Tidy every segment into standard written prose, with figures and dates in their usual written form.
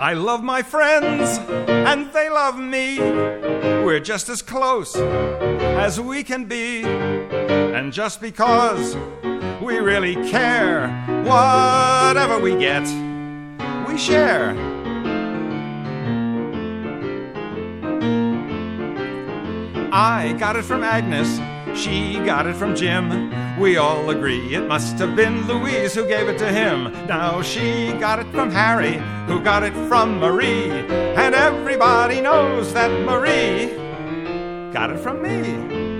I love my friends, and they love me. We're just as close as we can be. And just because we really care, whatever we get, we share. I got it from Agnes, she got it from Jim. We all agree it must have been Louise who gave it to him. Now she got it from Harry, who got it from Marie. And everybody knows that Marie got it from me.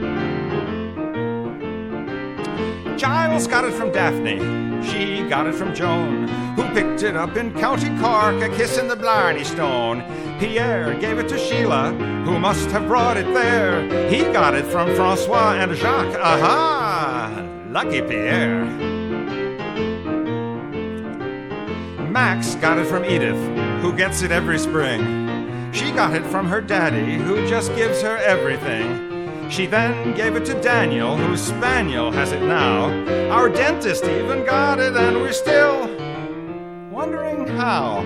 Giles got it from Daphne, she got it from Joan, who picked it up in County Cork, a kiss in the Blarney Stone. Pierre gave it to Sheila, who must have brought it there. He got it from Francois and Jacques. Aha! Lucky Pierre. Max got it from Edith, who gets it every spring. She got it from her daddy, who just gives her everything. She then gave it to Daniel, whose spaniel has it now. Our dentist even got it, and we're still wondering how.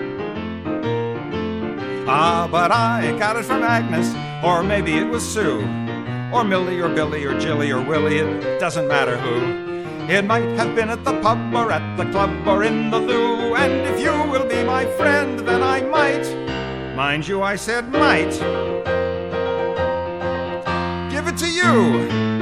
Ah, but I got it from Agnes, or maybe it was Sue, or Millie, or Billy, or Jilly, or Willie, it doesn't matter who. It might have been at the pub, or at the club, or in the loo, and if you will be my friend, then I might, mind you, I said might, give it to you.